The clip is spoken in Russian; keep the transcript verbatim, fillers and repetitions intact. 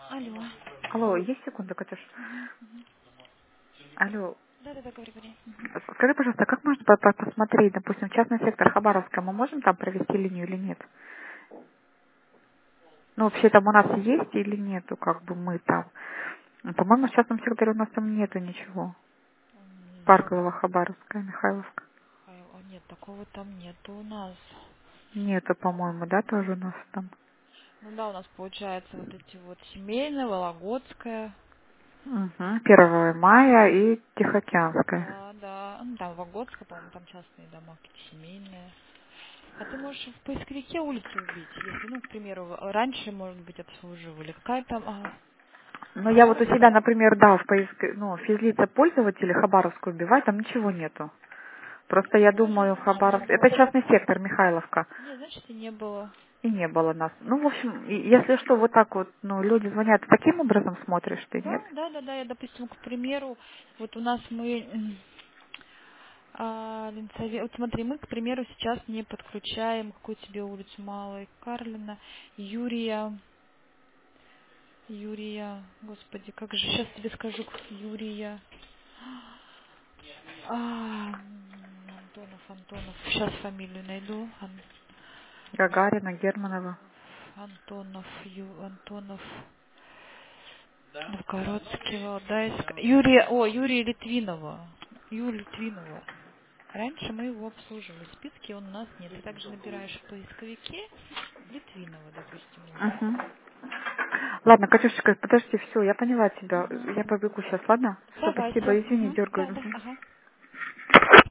Алло. Алло, есть секунда, Катюш? Мгм, мгм. Алло, Да-да-да, говори, говори. Мгм. скажи, пожалуйста, как можно по- по- посмотреть, допустим, частный сектор Хабаровска, мы можем там провести линию или нет? Ну, вообще там у нас есть или нету, как бы мы там? Ну, по-моему, в частном секторе у нас там нету ничего. М, Не знаю. Паркового, Хабаровская, Михайловка. Ай, а нет, такого там нету у нас. Нету, по-моему, да, тоже у нас там. Ну да, у нас получается вот эти вот семейная, Вологодская. Угу. первого мая и Тихоокеанская. Да, да. Ну, там Вологодская, по-моему, там частные дома, какие-то семейные. А ты можешь в поисковике улицу убить, если, ну, к примеру, раньше, может быть, обслуживали. Какая там... А, Ну, я вот у себя, Хабаровская? например, да, в поиск, ну, физлица пользователей Хабаровскую убивать, там ничего нету. Просто я Может, думаю, значит, не Хабаровск... Это было. частный сектор, Михайловка. Нет, значит, и не было. И не было нас. Ну, в общем, и- если что, вот так вот, ну, люди звонят, таким образом смотришь ты, Да, нет? да, да, да. Я, допустим, к примеру, вот у нас мы м, а, Ленцове- вот смотри, мы, к примеру, сейчас не подключаем какую тебе улицу Малой Карлина, Юрия, Юрия, господи, как же сейчас тебе скажу, Юрия, а, м, Антонов, Антонов, сейчас фамилию найду, Ан- Гагарина, Германова. Антонов, Ю, Антонов, Новгородский, Валдайск, Юрия, о, Юрия Литвинова, Юрия Литвинова. Раньше мы его обслуживали. В списке он у нас нет. Ты также набираешь в поисковике Литвинова, допустим, улицу. Угу. Ладно, Катюшечка, подожди, все, я поняла тебя. Мгм. Я побегу сейчас, ладно? Все, Давай, спасибо, все. извини, Да, дергаю. да, Мгм. ага.